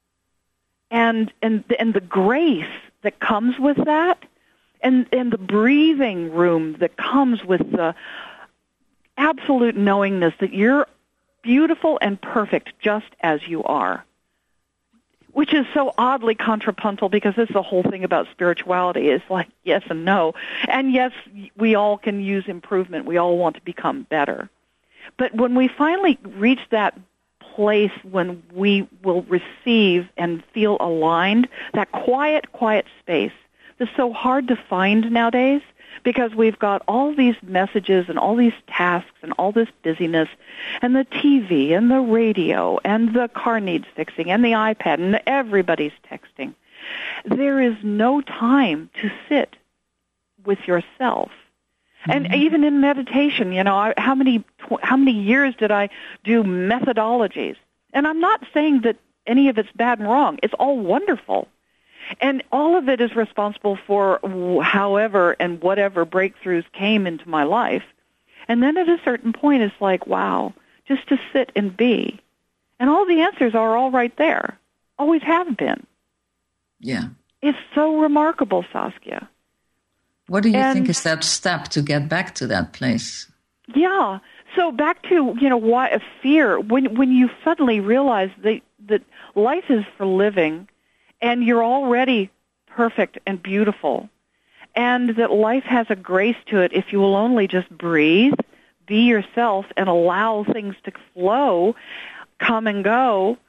and the grace that comes with that, and the breathing room that comes with the absolute knowingness that you're beautiful and perfect just as you are, which is so oddly contrapuntal, because this is the whole thing about spirituality. It's like yes and no. And yes, we all can use improvement. We all want to become better. But when we finally reach that place when we will receive and feel aligned, that quiet space that's so hard to find nowadays, because we've got all these messages and all these tasks and all this busyness, and the TV and the radio and the car needs fixing and the iPad, and everybody's texting. There is no time to sit with yourself. And even in meditation, how many years did I do methodologies? And I'm not saying that any of it's bad and wrong. It's all wonderful. And all of it is responsible for however and whatever breakthroughs came into my life. And then at a certain point, it's like, wow, just to sit and be. And all the answers are all right there. Always have been. Yeah. It's so remarkable, Saskia. What do you think is that step to get back to that place? Yeah. So back to, why a fear, when you suddenly realize that life is for living, and you're already perfect and beautiful, and that life has a grace to it if you will only just breathe, be yourself, and allow things to flow, come and go,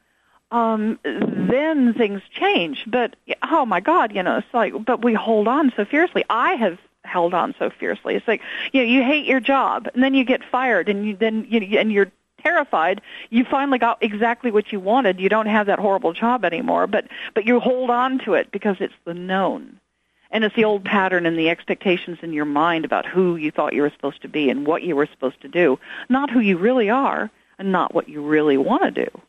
then things change. But, oh my God, it's like, but we hold on so fiercely. I have held on so fiercely. It's like, you hate your job, and then you get fired, and and you're terrified. You finally got exactly what you wanted. You don't have that horrible job anymore, but you hold on to it because it's the known. And it's the old pattern and the expectations in your mind about who you thought you were supposed to be and what you were supposed to do, not who you really are and not what you really want to do.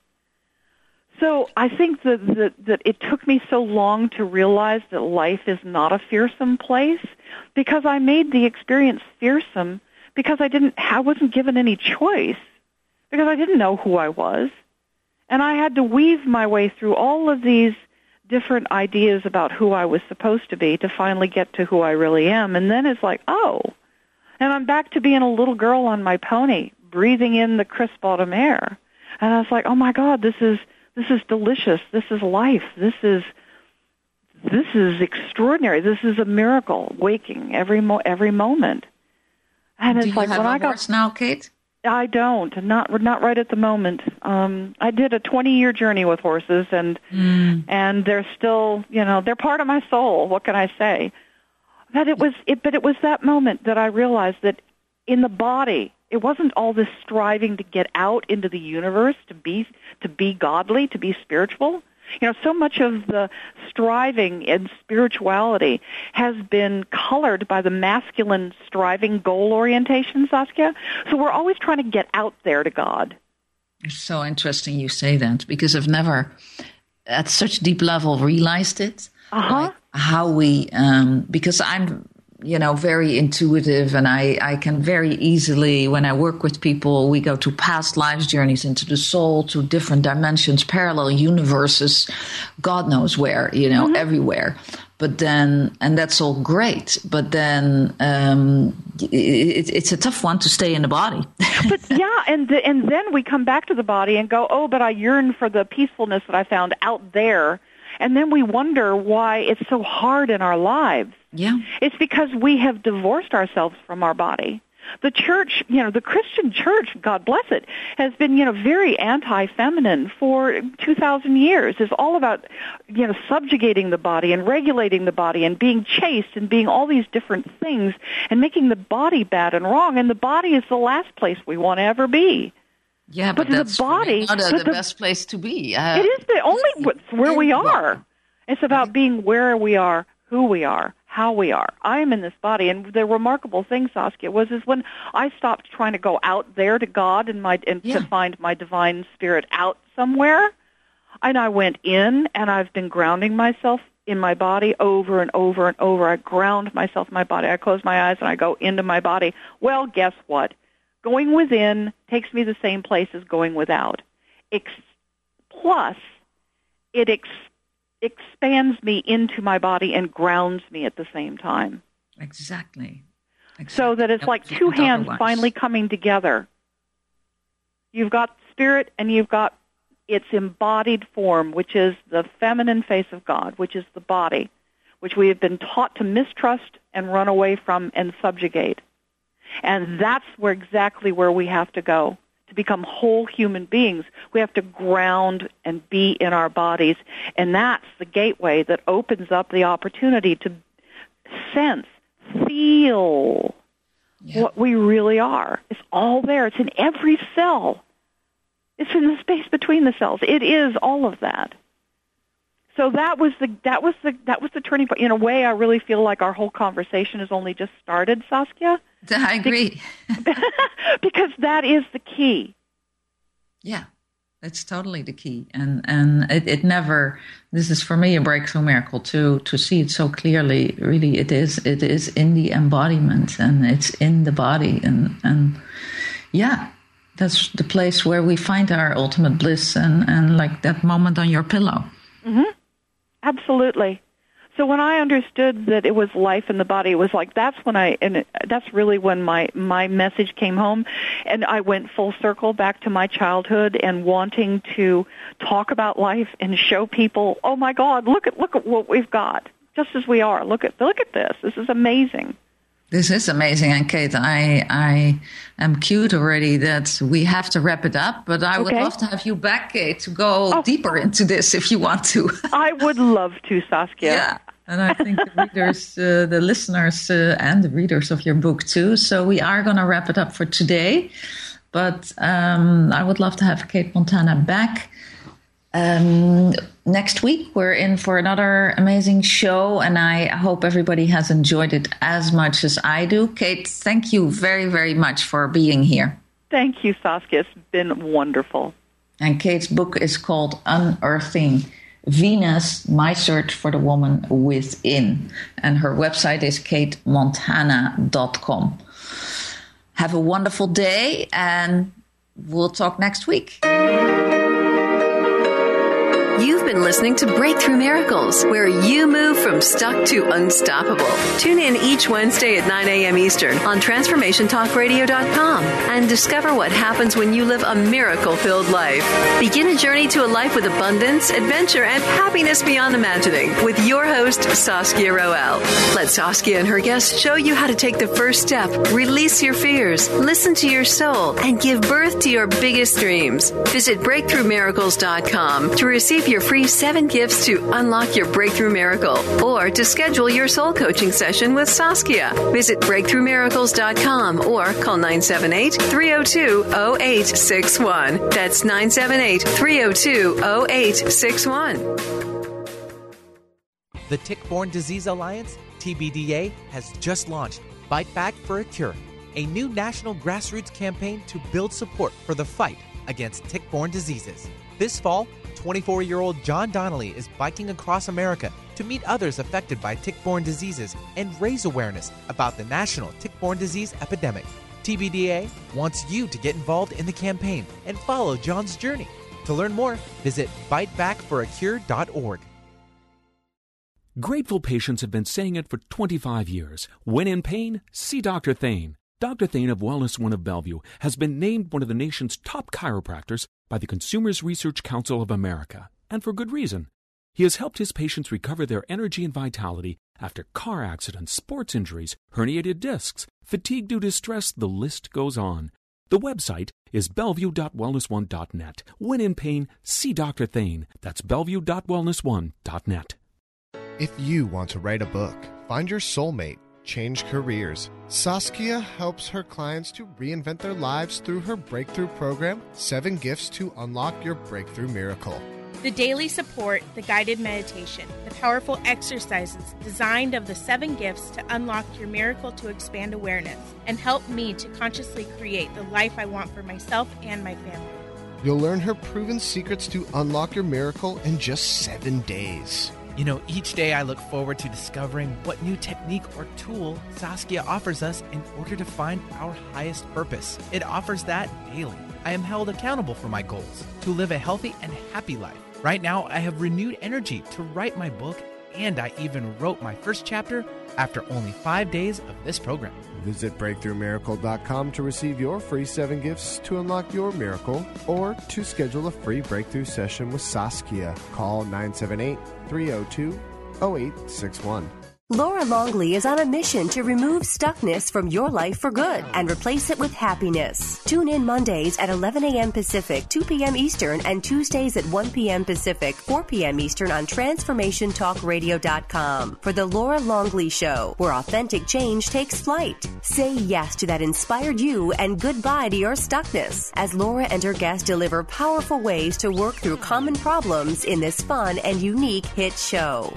So I think that it took me so long to realize that life is not a fearsome place, because I made the experience fearsome because I wasn't given any choice, because I didn't know who I was. And I had to weave my way through all of these different ideas about who I was supposed to be to finally get to who I really am. And then it's like, oh, and I'm back to being a little girl on my pony, breathing in the crisp autumn air. And I was like, oh my God, this is delicious. This is life. This is extraordinary. This is a miracle. Waking every moment. And it's like when I got horse now, Kate? I don't. Not right at the moment. I did a 20-year journey with horses, and they're still, they're part of my soul. What can I say? But it was that moment that I realized that in the body, it wasn't all this striving to get out into the universe, to be godly, to be spiritual. So much of the striving in spirituality has been colored by the masculine striving goal orientation, Saskia. So we're always trying to get out there to God. It's so interesting you say that, because I've never at such deep level realized it. Like how we, because I'm, very intuitive, and I can very easily, when I work with people, we go to past lives journeys into the soul, to different dimensions, parallel universes, God knows where, everywhere. But then, and that's all great, but then it's a tough one to stay in the body. But yeah, and then we come back to the body and go, oh, but I yearn for the peacefulness that I found out there. And then we wonder why it's so hard in our lives. Yeah. It's because we have divorced ourselves from our body. The church, the Christian church, God bless it, has been, very anti-feminine for 2,000 years. It's all about, subjugating the body and regulating the body and being chaste and being all these different things and making the body bad and wrong. And the body is the last place we want to ever be. Yeah, but that's the body, the best place to be. It is the only where we are. It's about being where we are, who we are, how we are. I am in this body, and the remarkable thing, Saskia, is when I stopped trying to go out there to God and to find my divine spirit out somewhere, and I went in, and I've been grounding myself in my body over and over and over. I ground myself in my body. I close my eyes and I go into my body. Well, guess what? Going within takes me the same place as going without. Plus, it expands me into my body and grounds me at the same time. Exactly. So that it's like two hands finally coming together. You've got spirit and you've got its embodied form, which is the feminine face of God, which is the body, which we have been taught to mistrust and run away from and subjugate. And that's exactly where we have to go. To become whole human beings, we have to ground and be in our bodies. And that's the gateway that opens up the opportunity to sense, feel what we really are. It's all there. It's in every cell. It's in the space between the cells. It is all of that. So that was the turning point. In a way, I really feel like our whole conversation has only just started, Saskia. I agree. Because that is the key. Yeah, that's totally the key. And it never, this is for me a breakthrough miracle to see it so clearly. Really, it is in the embodiment, and it's in the body. And yeah, that's the place where we find our ultimate bliss and like that moment on your pillow. Mm-hmm. Absolutely. So when I understood that it was life in the body, it was like that's really when my message came home, and I went full circle back to my childhood and wanting to talk about life and show people, oh my God, look at what we've got, just as we are. Look at this. This is amazing. This is amazing. And Kate, I am cued already that we have to wrap it up, but I would love to have you back, Kate, to go deeper into this if you want to. I would love to, Saskia. Yeah. And I think the readers, the listeners, and the readers of your book too. So we are going to wrap it up for today. But I would love to have Kate Montana back. Next week, we're in for another amazing show, and I hope everybody has enjoyed it as much as I do. Kate, thank you very, very much for being here. Thank you, Saskia. It's been wonderful. And Kate's book is called Unearthing Venus, My Search for the Woman Within. And her website is katemontana.com. Have a wonderful day, and we'll talk next week. You've been listening to Breakthrough Miracles, where you move from stuck to unstoppable. Tune in each Wednesday at 9 a.m. Eastern on TransformationTalkRadio.com and discover what happens when you live a miracle-filled life. Begin a journey to a life with abundance, adventure, and happiness beyond imagining with your host, Saskia Roel. Let Saskia and her guests show you how to take the first step, release your fears, listen to your soul, and give birth to your biggest dreams. Visit BreakthroughMiracles.com to receive your free 7 gifts to unlock your breakthrough miracle or to schedule your soul coaching session with Saskia. Visit breakthroughmiracles.com or call 978-302-0861. That's 978-302-0861. The Tick-Borne Disease Alliance, TBDA, has just launched Fight Back for a Cure, a new national grassroots campaign to build support for the fight against tick-borne diseases. This fall, 24-year-old John Donnelly is biking across America to meet others affected by tick-borne diseases and raise awareness about the national tick-borne disease epidemic. TBDA wants you to get involved in the campaign and follow John's journey. To learn more, visit fightbackforacure.org. Grateful patients have been saying it for 25 years. When in pain, see Dr. Thane. Dr. Thane of Wellness One of Bellevue has been named one of the nation's top chiropractors by the Consumers Research Council of America, and for good reason. He has helped his patients recover their energy and vitality after car accidents, sports injuries, herniated discs, fatigue due to stress, the list goes on. The website is bellevue.wellnessone.net. When in pain, see Dr. Thane. That's bellevue.wellnessone.net. If you want to write a book, find your soulmate, change careers, Saskia helps her clients to reinvent their lives through her breakthrough program, 7 Gifts to Unlock Your Breakthrough Miracle. The daily support, the guided meditation, the powerful exercises designed of the 7 gifts to unlock your miracle to expand awareness and help me to consciously create the life I want for myself and my family. You'll learn her proven secrets to unlock your miracle in just 7 days. You know, each day I look forward to discovering what new technique or tool Saskia offers us in order to find our highest purpose. It offers that daily. I am held accountable for my goals, to live a healthy and happy life. Right now, I have renewed energy to write my book, and I even wrote my first chapter after only 5 days of this program. Visit BreakthroughMiracle.com to receive your free 7 gifts to unlock your miracle or to schedule a free breakthrough session with Saskia. Call 978-302-0861. Laura Longley is on a mission to remove stuckness from your life for good and replace it with happiness. Tune in Mondays at 11 a.m. Pacific, 2 p.m. Eastern, and Tuesdays at 1 p.m. Pacific, 4 p.m. Eastern on TransformationTalkRadio.com for The Laura Longley Show, where authentic change takes flight. Say yes to that inspired you and goodbye to your stuckness as Laura and her guests deliver powerful ways to work through common problems in this fun and unique hit show.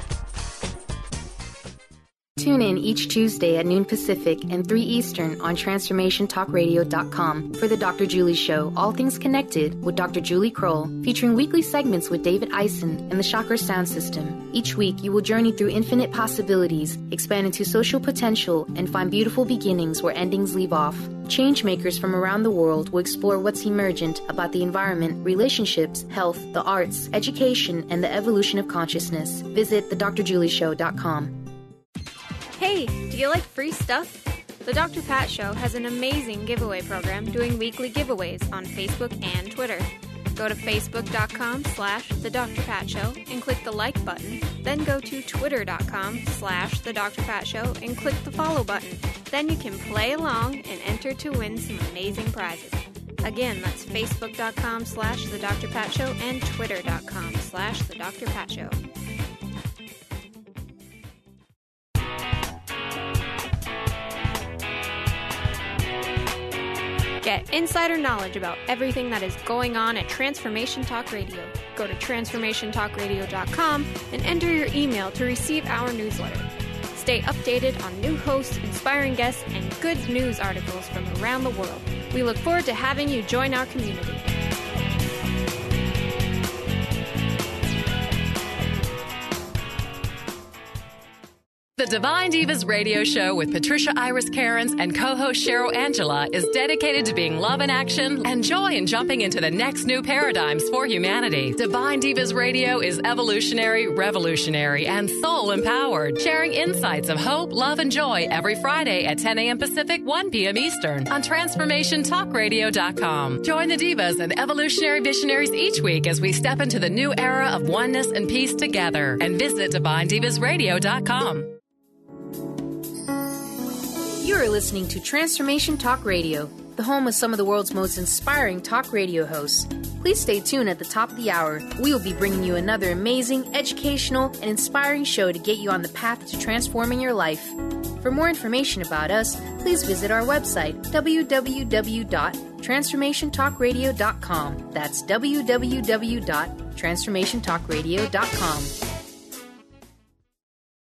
Tune in each Tuesday at noon Pacific and 3 Eastern on TransformationTalkRadio.com for The Dr. Julie Show, All Things Connected with Dr. Julie Kroll, featuring weekly segments with David Eisen and the Chakra Sound System. Each week, you will journey through infinite possibilities, expand into social potential, and find beautiful beginnings where endings leave off. Changemakers from around the world will explore what's emergent about the environment, relationships, health, the arts, education, and the evolution of consciousness. Visit thedrjulieshow.com. Hey, do you like free stuff? The Dr. Pat Show has an amazing giveaway program doing weekly giveaways on Facebook and Twitter. Go to facebook.com/The Dr. Pat Show and click the like button. Then go to twitter.com/The Dr. Pat Show and click the follow button. Then you can play along and enter to win some amazing prizes. Again, that's facebook.com/The Dr. Pat Show and twitter.com/The Dr. Pat Show. Get insider knowledge about everything that is going on at Transformation Talk Radio. Go to TransformationTalkRadio.com and enter your email to receive our newsletter. Stay updated on new hosts, inspiring guests, and good news articles from around the world. We look forward to having you join our community. The Divine Divas radio show with Patricia Iris Cairns and co-host Cheryl Angela is dedicated to being love in action and joy in jumping into the next new paradigms for humanity. Divine Divas radio is evolutionary, revolutionary, and soul-empowered, sharing insights of hope, love, and joy every Friday at 10 a.m. Pacific, 1 p.m. Eastern on TransformationTalkRadio.com. Join the divas and evolutionary visionaries each week as we step into the new era of oneness and peace together. And visit DivineDivasRadio.com. You are listening to Transformation Talk Radio, the home of some of the world's most inspiring talk radio hosts. Please stay tuned at the top of the hour. We will be bringing you another amazing, educational, and inspiring show to get you on the path to transforming your life. For more information about us, please visit our website, www.transformationtalkradio.com. That's www.transformationtalkradio.com.